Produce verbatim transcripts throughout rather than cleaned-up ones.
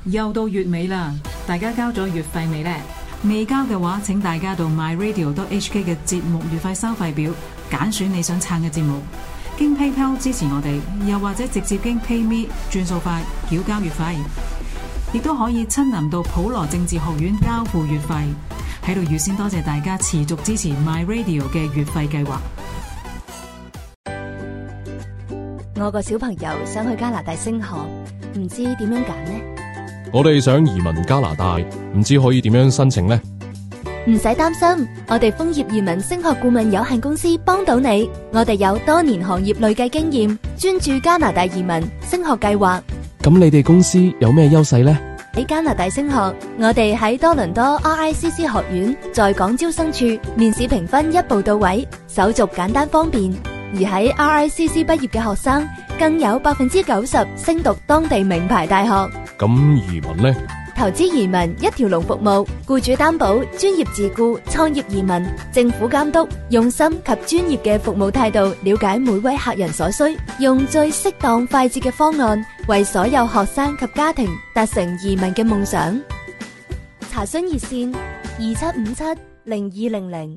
又到月尾啦，大家交咗月費未呢？未交嘅話，請大家到 my radio dot h k 嘅節目月費收費表揀選你想撐嘅節目，經 PayPal 支持我哋，又或者直接經 PayMe 轉數快繳交月費，亦都可以親臨到普羅政治學院交付月費。喺度預先多謝大家持續支持 My Radio 嘅月費計劃。 我個小朋友想去加拿大升學，唔知點樣揀呢？ 我哋想移民加拿大，唔知可以點樣申請呢？ 唔使擔心，我哋楓葉移民升學顧問有限公司幫到你。我哋有多年行業累計經驗，專注加拿大移民升學計劃。 咁你哋公司有咩優勢呢？ 喺加拿大升學，我哋喺多倫多 R I C C 學院在港招生處面試評分一步到位，手續簡單方便。而喺 R I C C 畢業嘅學生，更有百分之九十升讀當地名牌大學。 咁移民呢？ 投資移民一條龍服務，僱主擔保、專業自僱、創業移民、政府監督，用心及專業嘅服務態度，了解每位客人所需，用最適當快捷嘅方案，為所有學生及家庭達成移民嘅夢想。查詢熱線二七五七零二零零。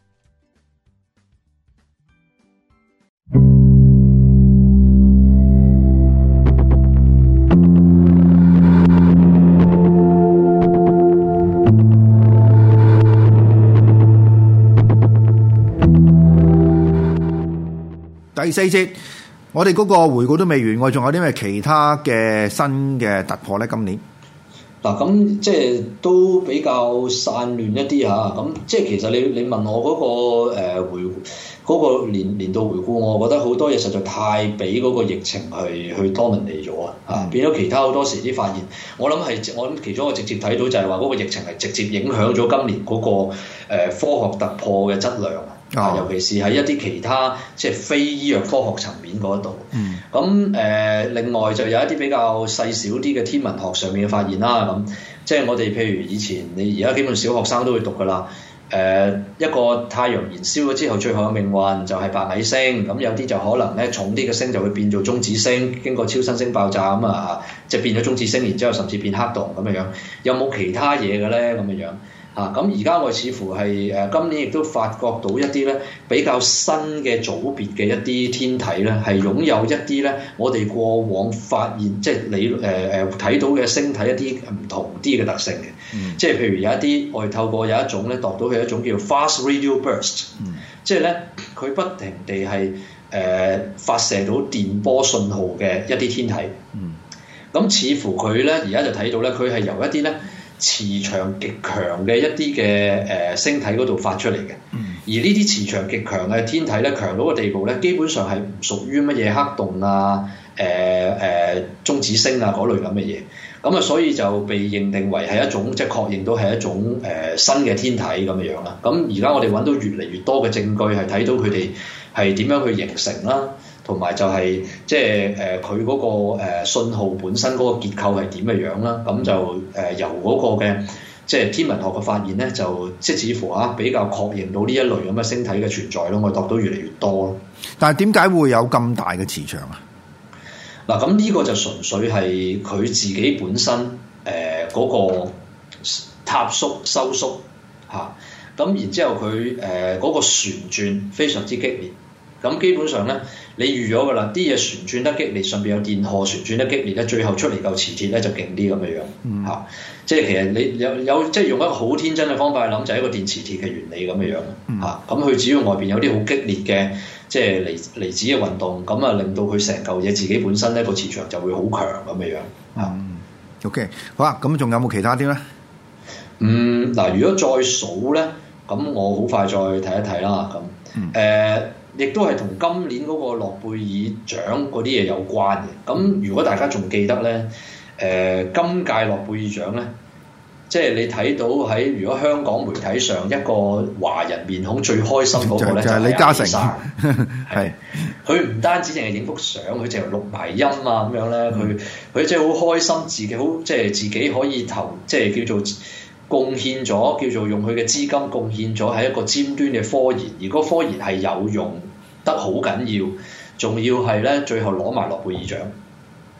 第四節，我哋嗰個回顧都未完，我仲有啲咩其他嘅新嘅突破咧？今年嗱，咁即係都比較散亂一啲嚇，咁即係其實你你問我嗰、嗰個、呃、回嗰、嗰個年年度回顧，我覺得好多嘢實在太俾嗰個疫情去去 dominate 咗啊，嚇變咗其他好多時啲發現，我諗係我諗其中一個直接睇到就係話嗰個疫情係直接影響咗今年嗰、嗰個、呃、科學突破嘅質量。啊，尤其是喺一啲其他即係非醫藥科學層面嗰度，咁誒、嗯呃、另外就有一啲比較細小啲嘅天文學上面嘅發現啦，咁即係我哋譬如以前你而家基本小學生都會讀㗎啦，誒、呃、一個太陽燃燒咗之後，最後嘅命運就係白矮星，咁有啲就可能咧重啲嘅星就會變做中子星，經過超新星爆炸咁啊，即係變咗中子星，然之後甚至變黑洞咁樣樣，有冇其他嘢嘅咧咁樣樣？啊！咁而家我似乎係誒、呃、今年亦都發覺到一啲咧比較新嘅組別嘅一啲天體咧，係擁有一啲咧我哋過往發現即係你誒誒睇到嘅星體一啲唔同啲嘅特性嘅，嗯、即係譬如有一啲我哋透過有一種咧度到佢一種叫 fast radio burst，嗯、即係咧佢不停地係誒、呃、發射到電波信號嘅一啲天體，咁、嗯、似乎佢咧而家就睇到咧佢係由一啲咧磁場極強嘅一啲嘅誒星體嗰度發出嚟嘅，嗯、而呢啲磁場極強嘅天體咧，強到個地步咧，基本上係唔屬於乜嘢黑洞啊、誒、呃、誒、呃、中子星啊嗰類咁嘅嘢，咁啊所以就被認定為係一種即係確認到係一種誒、呃、新嘅天體咁嘅樣啦。咁而家我哋揾到越嚟越多嘅證據係睇到佢哋係點樣去形成啦。同埋就係即係誒佢嗰個誒信號本身嗰個結構係點嘅樣啦，咁就誒由嗰個嘅即係天文學嘅發現咧，就即係似乎啊比較確認到呢一類咁嘅星體嘅存在咯，我度到越嚟越多咯。 但係點解會有咁大嘅磁場啊？ 嗱，咁呢個就純粹係佢自己本身誒嗰、呃那個塌縮收縮嚇，咁、啊、然之後佢誒嗰個旋轉非常之激烈。咁基本上咧，你預咗㗎啦，啲嘢旋轉得激烈，上邊有電荷旋轉得激烈咧，最後出嚟嚿磁鐵咧就勁啲咁嘅樣，嚇、嗯啊，即係其實你有有即係用一個好天真嘅方法去諗，就係、是、一個電磁鐵嘅原理咁嘅樣，嚇、嗯，咁佢、啊、只要外邊有啲好激烈嘅即係離離子嘅運動，咁啊令到佢成嚿嘢自己本身咧個磁場就會好強咁嘅樣，嚇、 嗯。OK，好啊，咁仲有冇其他啲咧？ 嗯，嗱，如果再數咧，咁我好快再睇一睇啦，咁誒。嗯呃亦都係同今年嗰個諾貝爾獎嗰啲嘢有關嘅。咁如果大家仲記得咧，誒、呃、今屆諾貝爾獎咧，即係你睇到喺如果香港媒體上一個華人面孔最開心嗰個咧，就係李嘉誠。係，佢唔單止淨係影幅相，佢淨係錄埋音啊咁樣咧。佢佢即係好開心，自己好即係自己可以投，即係叫做貢獻咗，叫做用佢嘅資金貢獻咗喺一個尖端嘅科研，而嗰科研係有用得好緊要，仲要係咧最後攞埋諾貝爾獎。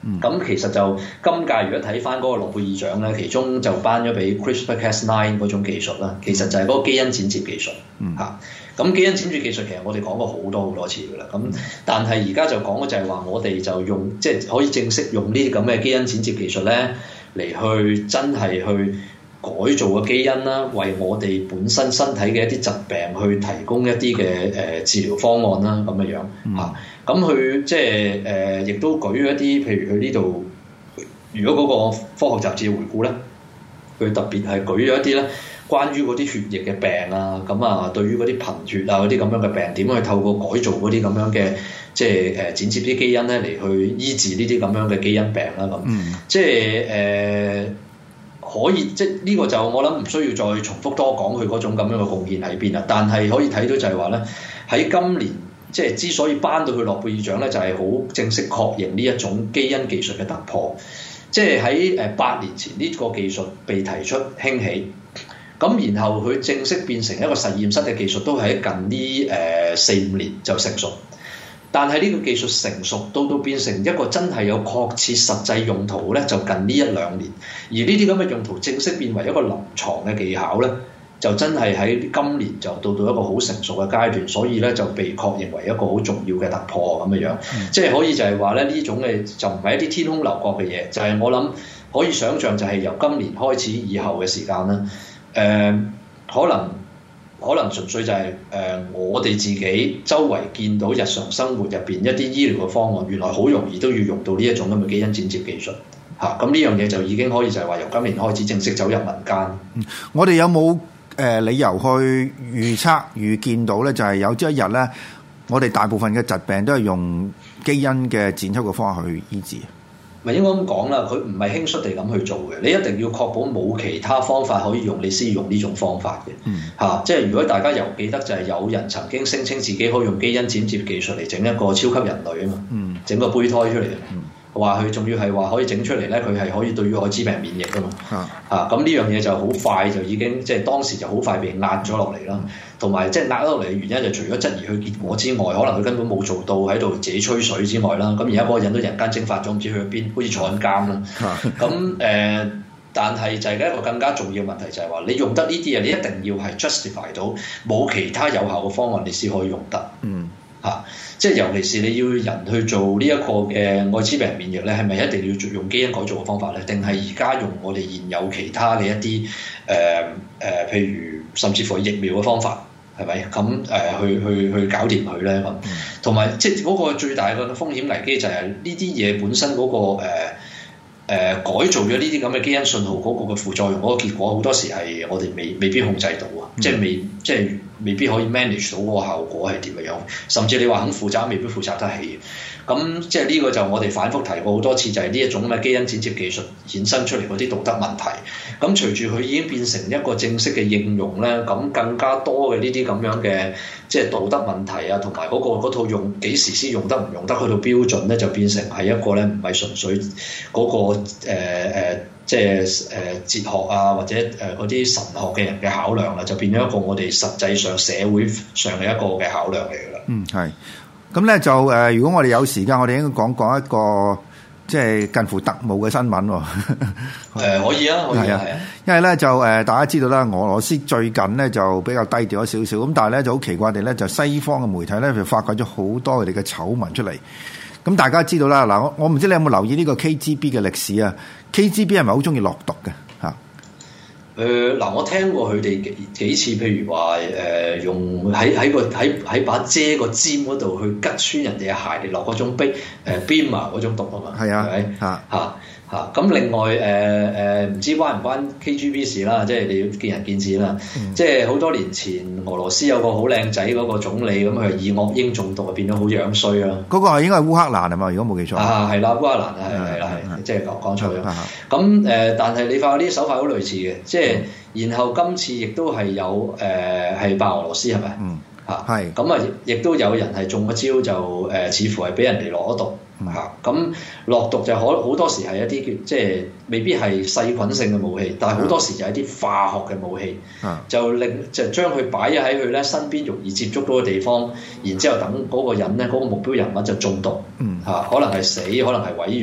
咁、嗯、其實就今屆如果睇翻嗰個諾貝爾獎咧，其中就頒咗俾 CRISPR Cas 九 嗰種技術啦。其實就係嗰個基因剪接技術嚇。咁、嗯啊、基因剪接技術其實我哋講過好多好多次㗎啦。咁但係而家就講嘅就係話，我哋就用即係、就是、可以正式用呢啲咁嘅基因剪接技術咧，嚟去真係去改造個基因啦，為我哋本身身體嘅一啲疾病去提供一啲嘅誒治療方案啦，咁嘅樣嚇。咁佢即係誒，亦都舉咗一啲，譬如佢呢度，如果嗰個科學雜誌回顧咧，佢特別係舉咗一啲咧，關於嗰啲血液嘅病啊，咁啊，對於嗰啲貧血啊嗰啲咁樣嘅病，點去透過改造嗰啲咁樣嘅即係誒剪接啲基因咧，嚟去醫治呢啲咁樣嘅基因病啦，咁、嗯、即係誒。呃可以即係呢個就我諗唔需要再重複多講佢嗰種咁樣嘅貢獻喺邊啦，但係可以睇到就係話咧，喺今年即係之所以頒到去諾貝爾獎咧，就係好正式確認呢一種基因技術嘅突破，即係喺誒八年前呢個技術被提出興起，咁然後佢正式變成一個實驗室嘅技術，都係喺近呢誒四五年就成熟。但係呢個技術成熟到到變成一個真係有確切實際用途咧，就近呢一兩年。而呢啲咁嘅用途正式變為一個臨床嘅技巧咧，就真係喺今年就到到一個好成熟嘅階段，所以咧就被確認為一個好重要嘅突破咁嘅樣。嗯、即係可以就係話咧，呢種嘅就唔係一啲天空流角嘅嘢，就係、是、我諗可以想像就係由今年開始以後嘅時間啦。誒、呃，可能。可能純粹就係、是、誒、呃、我哋自己周圍見到日常生活入邊一啲醫療嘅方案，原來好容易都要用到呢一種咁嘅基因剪接技術嚇。咁呢樣嘢就已經可以就係話由今年開始正式走入民間。 嗯、我哋有冇誒、呃、理由去預測預見到咧？就係、是、有朝一日咧，我哋大部分嘅疾病都係用基因嘅剪輯嘅方法去醫治。 咪應該咁講啦，佢唔係輕率地咁去做嘅，你一定要確保冇其他方法可以用，你先用呢種方法嘅。嗯，嚇、啊，即係如果大家又記得就係有人曾經聲稱自己可以用基因剪接技術嚟整一個超級人類啊嘛，嗯，整個胚胎出嚟嘅，嗯，話佢仲要係話可以整出嚟咧，佢係可以對於愛滋病免疫噶嘛，啊，嚇，咁呢樣嘢就好快就已經即係當時就好快被壓咗落嚟啦。同埋即係壓落嚟嘅原因就除咗質疑佢結果之外，可能佢根本冇做到喺度自己吹水之外啦。咁而家嗰個人都人間蒸發咗，唔知去咗邊，好似坐緊監啦。咁誒、呃，但係就係一個更加重要嘅問題就係話，你用得呢啲嘢，你一定要係 justify 到冇其他有效嘅方案，你先可以用得。嗯。嚇、啊！即係尤其是你要人去做呢一個嘅愛滋病免疫咧，係咪一定要用基因改造嘅方法咧？定係而家用我哋現有其他嘅一啲誒誒，譬如甚至乎疫苗嘅方法，係咪咁誒去去去搞掂佢咧？咁同埋即係嗰個最大嘅風險危機就係呢啲嘢本身嗰、嗰個誒、呃呃、改造咗呢啲咁嘅基因信號嗰個嘅副作用嗰個結果，好多時係我哋未未必控制到啊！嗯、即係未即係。未必可以 manage 到嗰個效果係點樣，甚至你話肯負責，未必負責得起。咁即係呢個就我哋反覆提過好多次，就係呢一種咁嘅基因剪接技術衍生出嚟嗰啲道德問題。咁隨住佢已經變成一個正式嘅應用咧，咁更加多嘅呢啲咁樣嘅即係道德問題啊，同埋嗰個嗰套用幾時先用得唔用得去到標準咧，就變成係一個咧唔係純粹嗰個誒誒。呃呃即係誒哲學啊，或者誒嗰啲神學嘅人嘅考量啦，就變咗一個我哋實際上社會上嘅一個嘅考量嚟㗎啦。嗯，係。咁咧就誒、呃，如果我哋有時間，我哋應該講講一個即係近乎特務嘅新聞喎、哦。誒、呃，可以啊，可以啊，係啊。因為咧就誒、呃，大家知道啦，俄羅斯最近咧就比較低調咗少少，咁但係咧就好奇怪地咧，就西方嘅媒體咧就發掘咗好多佢哋嘅醜聞出嚟。咁大家知道啦，嗱我我唔知你有冇留意呢個 K G B 嘅歷史啊 ？K G B 係咪好中意落毒嘅嚇？誒嗱、呃，我聽過佢哋幾幾次，譬如話誒、呃、用喺喺個喺喺把遮個尖嗰度去吉穿人哋嘅鞋嚟落嗰種冰誒 Bima 嗰種毒啊嘛，係啊，係咪嚇嚇嚇？咁另外誒誒唔知關唔關 K G B 事啦？即係你要見仁見智啦。嗯、即係好多年前俄羅斯有個好靚仔嗰個總理咁，佢以惡英中毒啊，變咗好樣衰啦。嗰個係應該係烏克蘭啊嘛？如果冇記錯啊，係啦，烏克蘭啊，係係啦，係即係講講錯咗。咁誒、呃，但係你發覺呢啲手法好類似嘅，即係然後今次亦都係有誒係白俄羅斯係咪？嗯，嚇係咁啊，亦都有人係中咗招就誒、呃，似乎係俾人哋落咗毒。嚇咁落毒就可好多時係一啲叫即係未必係細菌性嘅武器，但係好多時就係一啲化學嘅武器，啊、就令就將佢擺咗喺佢咧身邊容易接觸到嘅地方，然之後等嗰個人咧嗰、嗰個目標人物就中毒，嚇、嗯啊、可能係死，可能係毀容，可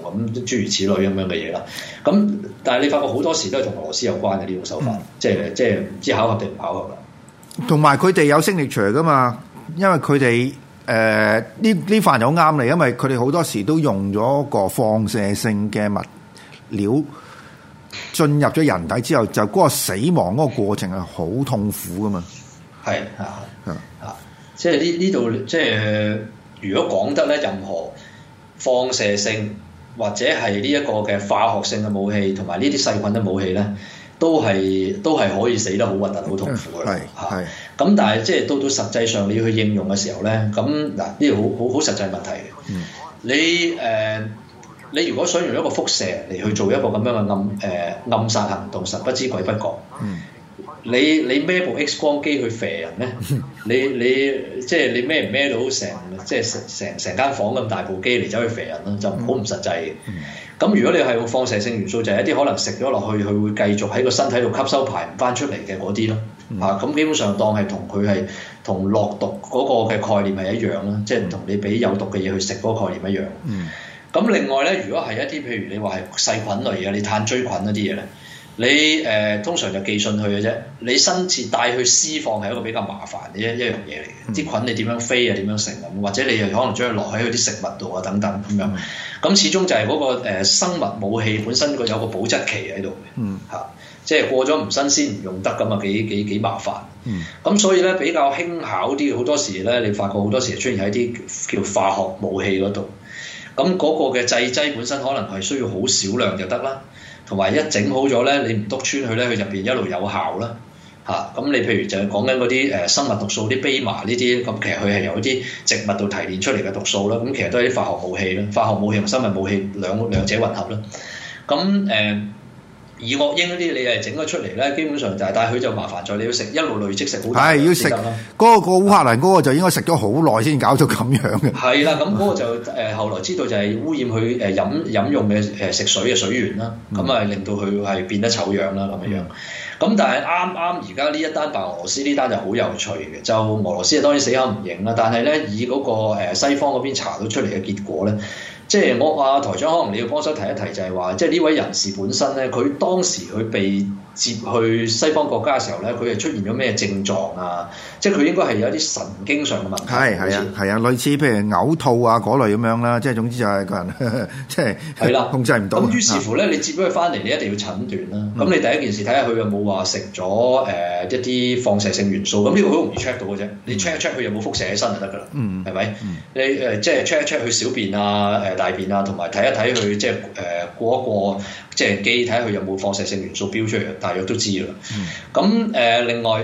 咁諸如此類咁樣嘅嘢啦。咁但係你發覺好多時都係同俄羅斯有關嘅呢種手法，嗯、即係即係唔知巧合定唔巧合啦。同埋佢哋有聲力場噶嘛，因為佢哋誒呢呢範又啱嚟，因為佢哋好多時都用咗個放射性嘅物料進入咗人體之後，就嗰個死亡嗰個過程係好痛苦噶嘛。係啊，啊，即係呢呢度即係如果講得咧，任何放射性或者係呢一個嘅化學性嘅武器，同埋呢啲細菌嘅武器咧，都係都係可以死得好核突、好痛苦嘅。係係。咁但係即係到到實際上你要去應用嘅時候咧，咁嗱呢度好好好實際問題嘅。嗯。你誒、呃，你如果想用一個輻射嚟去做一個咁樣嘅暗誒、呃、暗殺行動，神不知鬼不覺。嗯。你你孭部 X 光機去射人咧？你你即係你孭唔孭到成即係成成成間房咁大部機嚟走去射人啦？就好唔實際嘅。咁、嗯、如果你係用放射性元素，就係、是、一啲可能食咗落去，佢會繼續喺個身體度吸收排唔翻出嚟嘅嗰啲咯。嗯、啊，咁基本上當係同佢係同落毒嗰個嘅概念係一樣啦，即係同你俾有毒嘅嘢去食嗰個概念一樣。咁、嗯、另外咧，如果係一啲譬如你話係細菌類嘅，你炭疽菌嗰啲嘢咧。你誒、呃、通常就寄信去嘅啫，你親自帶去施放係一個比較麻煩嘅一一樣嘢嚟嘅。啲、嗯、菌你點樣飛啊？點樣成咁？或者你又可能將佢落喺佢啲食物度啊等等咁樣。咁、嗯、始終就係嗰、那個、呃、生物武器本身個有個保質期喺度嘅。嗯，嚇、啊，即係過咗唔新鮮唔用得咁啊，幾幾幾麻煩。嗯，咁所以咧比較輕巧啲，好多時咧你發覺好多時出現喺啲叫化學武器嗰度。咁嗰個嘅製劑本身可能係需要好少量就得啦。同埋一整好咗咧，你唔篤穿佢咧，佢入邊一路有效啦嚇。咁、啊、你譬如就係講緊嗰啲誒生物毒素，啲蓖麻呢啲，咁其實佢係由一啲植物度提煉出嚟嘅毒素啦。咁其實都係啲化學武器啦，化學武器同生物武器兩兩者混合啦。咁誒。呃二惡英嗰啲你係整咗出嚟咧，基本上就係，但係佢就麻煩在你要食一路累積食好多。係要食嗰、嗰個烏克蘭嗰個就應該食咗好耐先搞到咁樣嘅。係啦，咁嗰個就誒、呃、後來知道就係污染佢誒飲飲用嘅誒食水嘅水源啦，咁啊、嗯、令到佢係變得醜樣啦咁樣樣。咁但係啱啱而家呢一單白俄羅斯呢單就好有趣嘅，就俄羅斯啊當然死口唔認啦，但係咧以嗰個西方嗰邊查到出嚟嘅結果咧。即係我話台長，可能你要幫手提一提，就係話，即係呢位人士本身咧，佢當時佢被接去西方國家嘅時候咧，佢係出現咗咩症狀啊？即係佢應該係有啲神經上嘅問題。係係啊係啊，類似譬如嘔吐啊嗰類咁樣啦，即係總之就係個人呵呵即係係啦控制唔到。咁於是乎咧，你接咗佢翻嚟，你一定要診斷啦。咁、嗯、你第一件事睇下佢有冇話食咗誒一啲放射性元素。咁呢個好容易 check 到嘅啫。你 check 一 check 佢有冇輻射喺身就得㗎啦。嗯，係咪？嗯、你誒即係 check 一 check 佢小便啊誒。大便啊，同埋睇一睇佢即係誒過一過即係機，睇下佢有冇放射性元素標出嚟，大約都知啦。咁誒、嗯呃、另外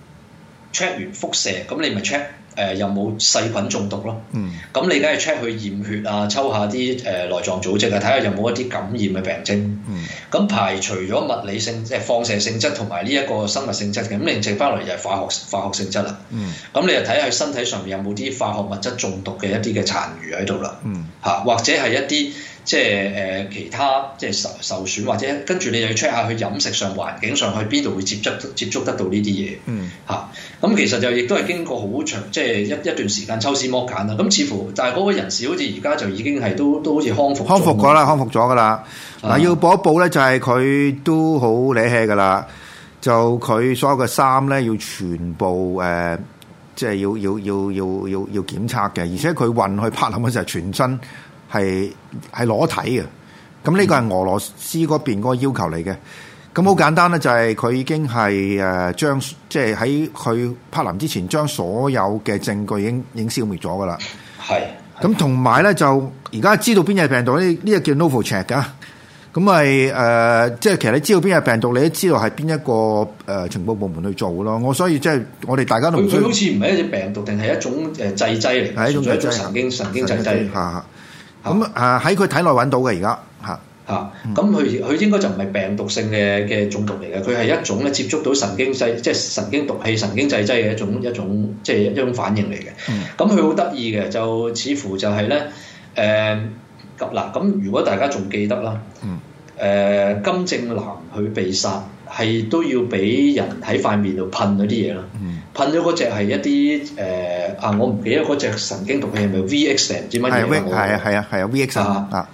check 完輻射，咁你咪 check 誒有冇細菌中毒咯。咁、嗯、你梗係 check 去驗血啊，抽下啲誒、呃、內臟組織啊，睇下有冇一啲感染嘅病徵。咁、嗯、排除咗物理性即係放射性質同埋呢一個生物性質嘅，咁你剩翻落嚟就係化學化學性質啦。咁、嗯、你就睇下佢身體上面有冇啲化學物質中毒嘅一啲嘅殘餘喺度啦。嚇、嗯，或者係一啲即係誒、呃、其他即係受受損，或者跟住你又要 check 下佢飲食上環境上去邊度會接觸接觸得到呢啲嘢。嚇、嗯，咁、啊、其實就亦都係經過好長即係一一段時間抽絲剝繭啦。咁似乎但係嗰個人士好似而家就已經係都都好似康復康復咗啦，康復咗㗎啦。嗱、啊，要補一補咧，就係佢都好理氣㗎啦。就佢所有嘅衫咧，要全部誒、呃，即係要要要要要要檢測嘅，而且佢運去柏林嘅時候，全身係係裸體嘅。咁呢個係俄羅斯嗰邊嗰個要求嚟嘅。咁好簡單咧，就係佢已經係誒將即係喺去柏林之前，將所有嘅證據已經已經消滅咗㗎啦。係。咁同埋咧，就而家知道邊隻病毒呢？呢個叫 Novichok 㗎。咁咪誒，即係其實你知道邊隻病毒，你都知道係邊一個誒、呃、情報部門去做咯。我所以即係我哋大家都唔。佢佢好似唔係一隻病毒，定係一種誒製劑嚟？係一種製劑，神經神經製劑。嚇咁誒喺佢體內揾到嘅而家嚇嚇。咁佢佢應該就唔係病毒性嘅嘅種毒嚟嘅，佢係一種咧接觸到神經製即係神經毒氣、神經製劑嘅一種一種即係一種反應嚟嘅。咁佢好得意嘅，就似乎就係咧誒咁嗱。咁如果大家仲記得啦。嗯誒、呃、金正男佢被殺係都要俾人喺塊面度噴嗰啲嘢啦，嗯、噴咗嗰隻係一啲誒、呃、啊我唔記得嗰隻神經毒氣係咪 V X 定唔知乜嘢？係啊係啊係啊 V X 啊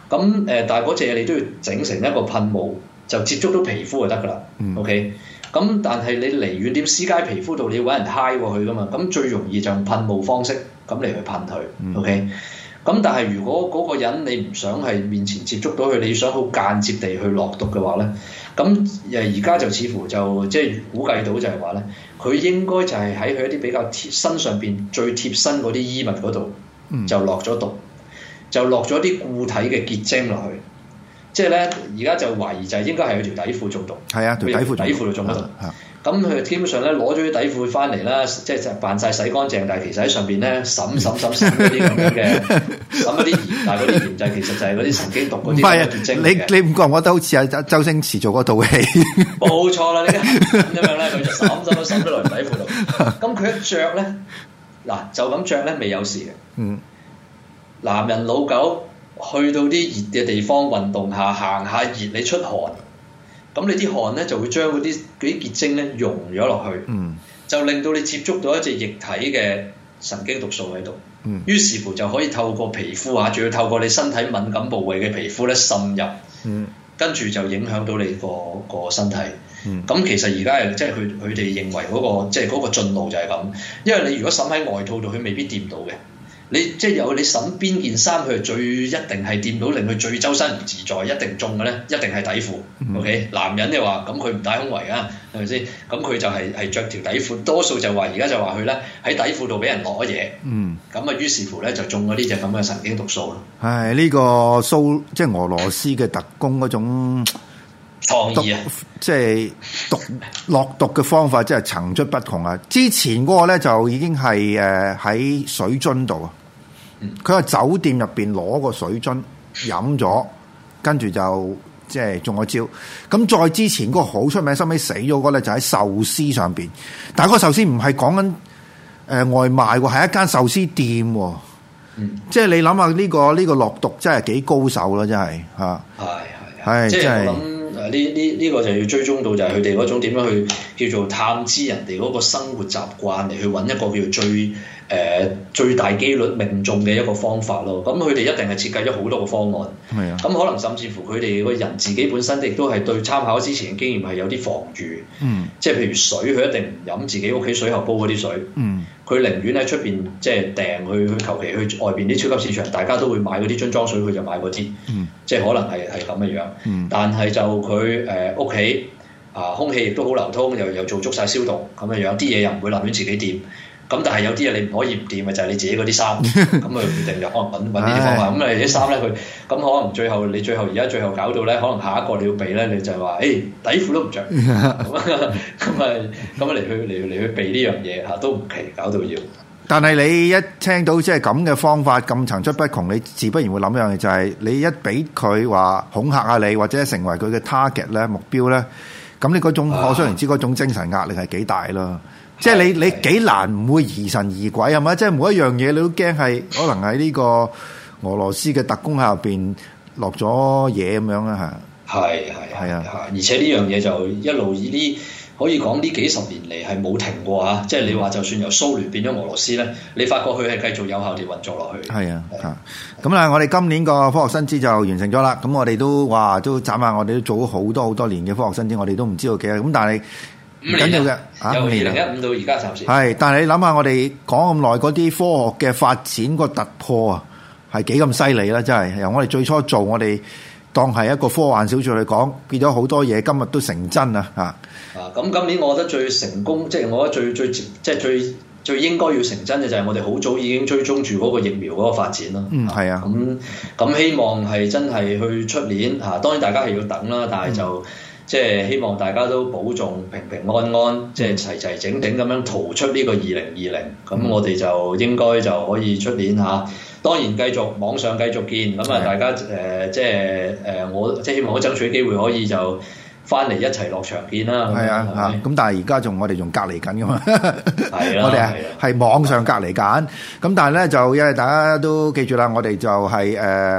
咁誒，但係嗰隻嘢你都要整成一個噴霧，就接觸到皮膚就得㗎啦。 嗯、 OK，咁但係你離遠點施加皮膚度，你要揾人揩過去㗎嘛。咁最容易就用噴霧方式咁嚟去噴佢。嗯、OK，咁但係如果嗰個人你唔想係面前接觸到佢，你想好間接地去落毒嘅話咧，咁誒而家就似乎就即係估計到就係話咧，佢應該就係喺佢一啲比較貼身上邊最貼身嗰啲衣物嗰度就落咗毒。就落咗啲固體嘅結晶落去，即係咧而家就懷疑就係應該係佢條底褲中毒， 係啊，條底褲底褲度中毒。咁佢基本上咧攞咗啲底褲翻嚟啦，即係就扮晒洗乾淨，但係其實喺上邊咧滲滲滲滲嗰啲咁樣嘅滲嗰啲鹽，但係嗰啲鹽就係其實就係嗰啲神經毒嗰啲結晶嚟嘅。你你唔覺唔覺得好似阿周星馳做嗰套戲？ 冇錯啦，呢咁樣咧佢就滲滲都滲咗落底褲度。咁佢一着咧，嗱就咁着咧未有事嘅。嗯。男人老狗去到啲熱嘅地方運動下行下熱，你出汗，咁你啲汗咧就會將嗰啲嗰啲結晶咧溶咗落去，嗯、就令到你接觸到一隻液體嘅神經毒素喺度，嗯、於是乎就可以透過皮膚啊，仲要透過你身體敏感部位嘅皮膚咧滲入，嗯、跟住就影響到你個個身體。咁、嗯、其實而家係即係佢佢哋認為嗰、嗰個即係嗰個進路就係咁，因為你如果滲喺外套度，佢未必掂到嘅。你即係有你審邊件衫，佢係最一定係掂到，令佢最周身唔自在，一定中嘅咧，一定係底褲。嗯、OK，男人嘅話，咁佢唔戴胸圍啊，係咪先？咁佢就係係著條底褲，多數就話而家就話佢咧喺底褲度俾人攞嘢。嗯，咁啊，於是乎咧就中咗呢隻咁嘅神經毒素咯。係呢、呢個蘇即係俄羅斯嘅特工嗰種創意啊， 即係毒落毒嘅方法，真係層出不窮啊！之前嗰個咧就已經係誒喺水樽度啊。佢喺酒店入邊攞個水樽飲咗，跟住就即係中咗招。咁再之前嗰個好出名，收尾死咗嗰個咧就喺壽司上邊。但係嗰個壽司唔係講緊誒外賣喎，係一間壽司店喎。嗯，即係你諗下呢個呢個落毒真係幾高手啦，真係嚇。係係係，即係我諗誒呢呢呢個就要追蹤到就係佢哋嗰種點樣去叫做探知人哋嗰個生活習慣嚟去揾一個叫做最。誒、呃、最大機率命中嘅一個方法咯，咁佢哋一定係設計咗好多個方案。係啊，咁可能甚至乎佢哋個人自己本身亦都係對參考之前嘅經驗係有啲防禦。嗯，即係譬如水，佢一定唔飲自己屋企水喉煲嗰啲水。嗯，佢寧願喺出邊即係訂去去求其去外邊啲超級市場，大家都會買嗰啲樽裝水，佢就買嗰啲。嗯，即係可能係係咁嘅樣。嗯，但係就佢誒屋企啊，空氣亦都好流通，又又做足晒消毒咁嘅樣，啲嘢又唔會立亂自己掂。咁但係有啲嘢你唔可以唔掂嘅就係、是、你自己嗰啲衫，咁佢決定就可能揾揾呢啲方法。咁你啲衫咧，佢咁可能最後你最後而家最後搞到咧，可能下一個你要避咧，你就係話，誒、欸、底褲都唔着，咁啊咁啊咁啊嚟去嚟嚟去避呢樣嘢嚇都唔奇，搞到要。但係你一聽到即係咁嘅方法咁層出不窮，你自不然會諗一樣嘢，就係、是、你一俾佢話恐嚇下你，或者成為佢嘅 target 咧目標咧，咁你嗰種可想而知嗰種精神壓力係幾大咯。即係你你幾難唔會疑神疑鬼係咪？即係每一樣嘢你都驚係可能喺呢個俄羅斯嘅特工下入邊落咗嘢咁樣啊嚇！係係係啊！而且呢樣嘢就一路以呢可以講呢幾十年嚟係冇停過啊！即係你話就算由蘇聯變咗俄羅斯咧，你發覺佢係繼續有效地運作落去。係啊嚇！咁啊，我哋今年個科學新知就完成咗啦。咁我哋都哇都眨下，我哋都做咗好多好多年嘅科學新知，我哋都唔知道幾多。咁但係唔緊要嘅，啊、由二零一五到而家暫時係，但係你諗下，我哋講咁耐嗰啲科學嘅發展個突破啊，係幾咁犀利啦！真係由我哋最初做，我哋當係一個科幻小説嚟講，變咗好多嘢，今日都成真啊！嚇啊！咁今年我覺得最成功，即係我覺得最最即係最最應該要成真嘅就係我哋好早已經追蹤住嗰個疫苗嗰個發展咯。嗯，係啊。咁咁希望係真係去出年嚇，當然大家係要等啦，但係就。嗯即係希望大家都保重平平安安，即係齊齊整整咁樣逃出呢個二零二零。咁我哋就應該就可以出年嚇。當然繼續網上繼續見，咁啊大家誒、呃、即係誒、呃、我即係希望我爭取機會可以就翻嚟一齊落場見啦。係啊嚇，咁但係而家仲我哋仲隔離緊噶嘛。係啦，我哋係係網上隔離緊。咁但係咧就因為大家都記住啦，我哋就係、是、誒。呃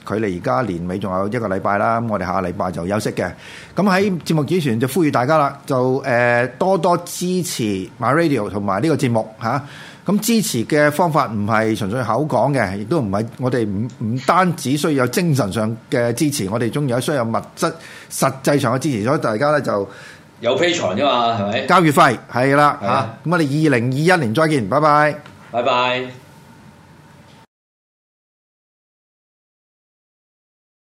距離而家年尾仲有一個禮拜啦，咁我哋下個禮拜就休息嘅。咁喺節目之前就呼籲大家啦，就誒、呃、多多支持 MyRadio 同埋呢個節目嚇。咁、啊、支持嘅方法唔係純粹口講嘅，亦都唔係我哋唔唔單止需要有精神上嘅支持，我哋仲有需要有物質實際上嘅支持，所以大家咧就有 Patreon 啫嘛，係咪？ 交月費係啦嚇。咁、啊、我哋二零二一年再見，拜拜， 拜拜。